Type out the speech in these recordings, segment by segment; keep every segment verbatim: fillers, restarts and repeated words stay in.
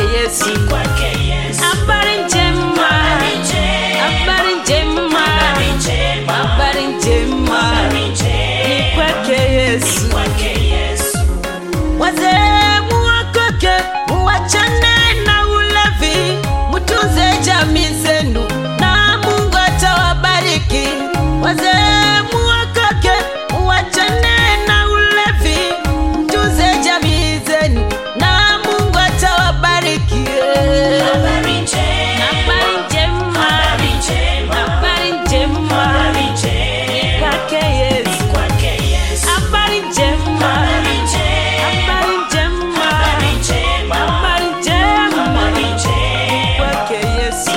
Yesu, habari njema, habari njema, habari njema ni kwake Yesu. Wazee muokoke, muachane na ulevi, mutunze jamii zenu na Mungu atawabariki. Wazee muokoke, muachane na ulevi, mutunze jamii zenu na Mungu atawabariki. Habari njema, habari njema, habari njema ni kwake Yesu. Habari njema, habari njema, habari njema ni kwake Yesu.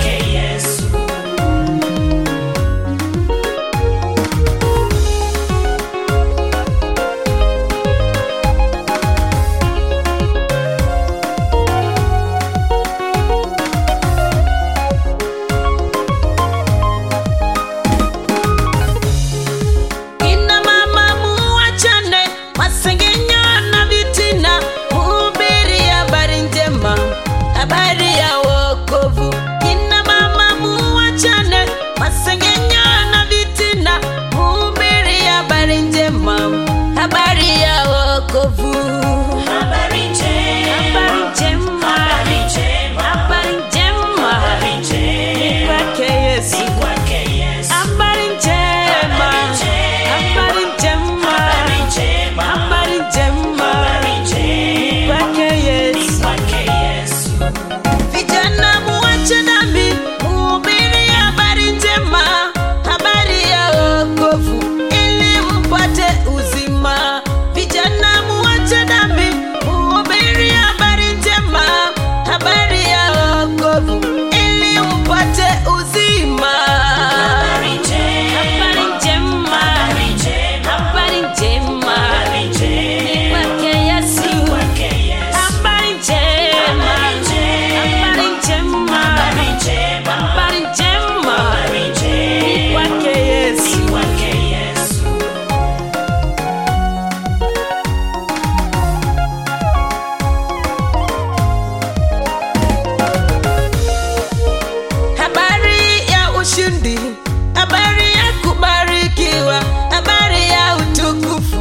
Habari ya kubarikiwa, habari ya utukufu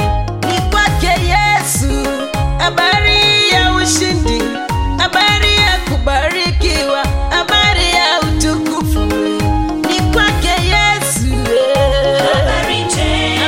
ni kwake Yesu. Habari ya ushindi, habari ya kubarikiwa, habari ya utukufu ni kwake Yesu. Habari njema,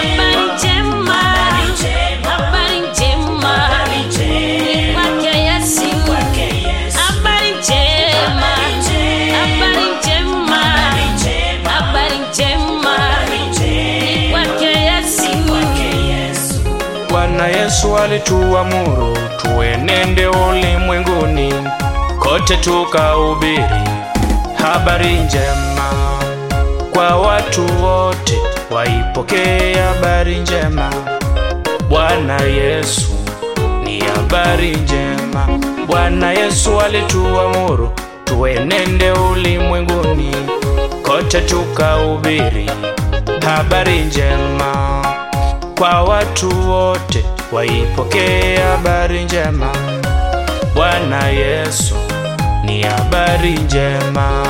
habari njema ni kwake Yesu. Habari njema, habari njema, habari njema ni kwake Yesu. Bwana Yesu alituamuru tuenende ulimwenguni kote tukahubiri habari njema kwa watu wote, waipokee habari njema. Bwana Yesu ni habari njema. Bwana Yesu alituamuru tuenende ulimwenguni kote tukahubiri habari njema kwa watu wote, waipokee habari njema. Bwana Yesu ni habari njema.